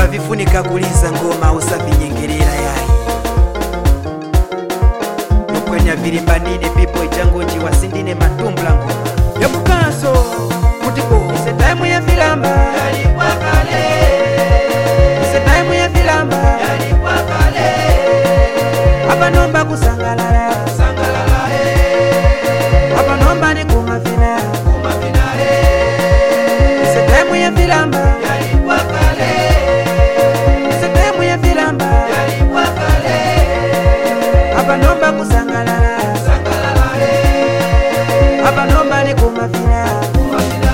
Virimba vifunika kuliza ngoma usavinyengerera yayi Nukwenya virimba nine pipo ichango njiwa sindine matumbla ngoma Yabukanso mutipo Ise time ya vilamba Yalipwa kale Ise time ya vilamba Yalipwa kale Hapa nomba kusangalala Sangalala Hapa nomba ni kumafina Kumafina Ise time ya vilamba Yalipwa kale Ise time ya vilamba Yalipwa kale Hapa nomba kusangalala Sangalala Hapa nomba ni kumafina Kumafina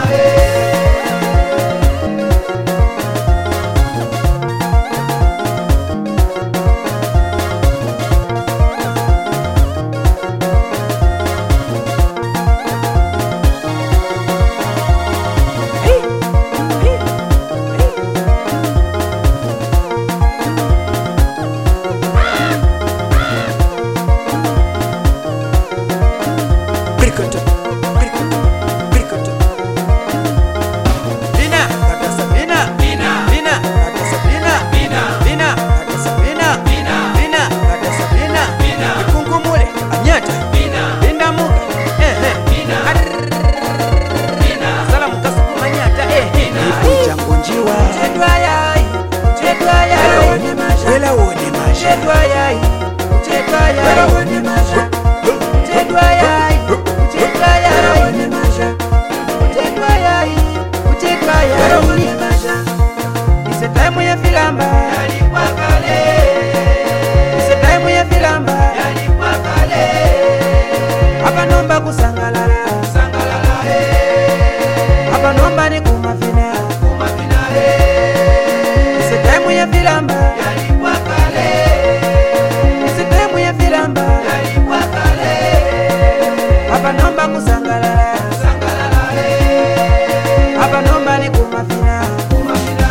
Ise time ya vilamba Yalipwa kale Ise time ya vilamba Yalipwa kale Hapa nomba kusangalala Sangalala Hapa nomba ni kumafina Kumafina Ise time ya vilamba Yalipwa kale Ise time ya vilamba Yalipwa kale Hapa nomba kusangalala Sangalala Hapa nomba ni kumafina Kumafina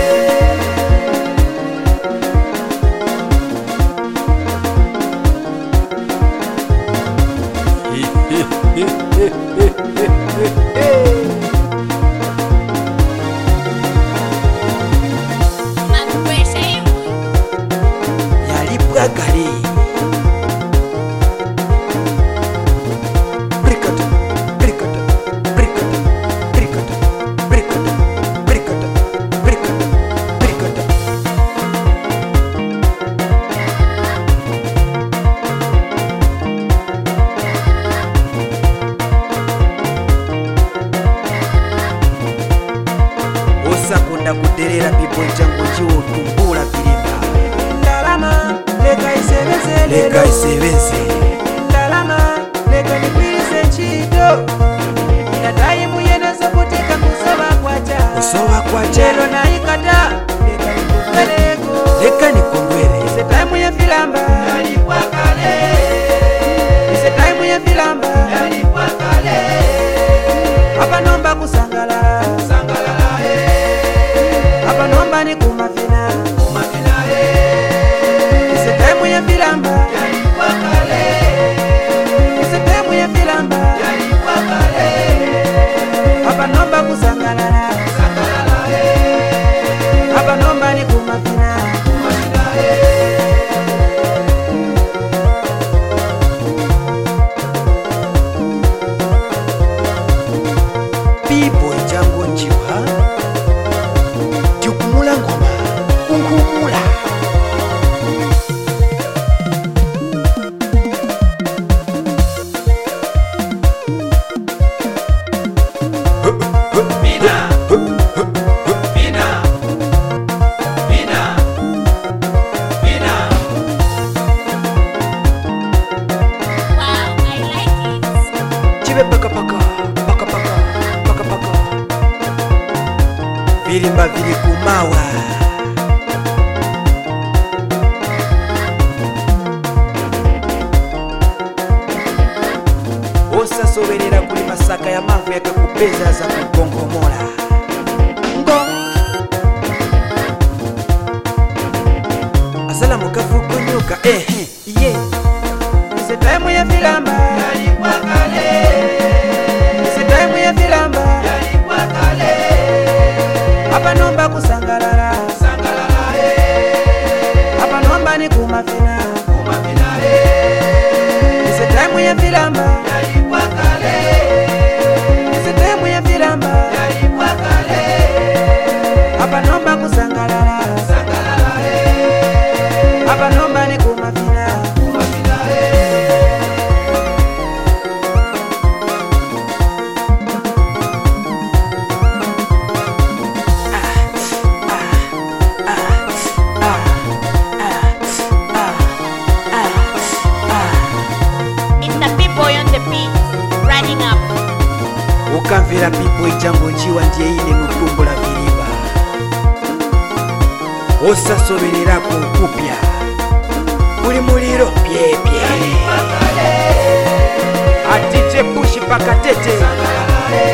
Yalipwa kale Brikata Brikata Brikata Brikata Brikata Brikata Brikata Brikata Osakunda kuterera pipo ichango chiwo tumbula virimba Ndalama leka isebeze Leka isebeze Ndalama leka nikwirize nchito Ina taimu yenazo kuteka kusoba kwacha Kusoba kwacha Lelo na ikata Leka nikungweleko Leka nikungwele Ise taimu ya vilamba Yalipwa kale Ise taimu ya vilamba Yalipwa kale Hapa nomba kusangalala Sangalala Hapa nomba ni kumafina Kumafina Ise time ya vilamba Yalipwa kale Ise time ya vilamba Yalipwa kale Hapa nomba kusangalala Sangalala Hapa nomba ni kumafina Kumafina Pipo ichango njiwa Jukumula ngoma Kunkumula Bina Bina Bina Bina Wow, I like it. Chive paka paka Paka paka Paka paka Virimba vili kumawa Osa soberera kuli masaka ya mavu yakakupeza za kugongomola Ngo Asala mukafukunyuka yeah Ise time ya vilamba Yalipwa kale Ise time ya vilamba Yalipwa kale Hapa nomba kusangalala Sangalala ukamvera pipo ichango njiwa ndiye ine mukumbula viliba osasobererako kupya kuli muliro pyepye atite pushi pakatete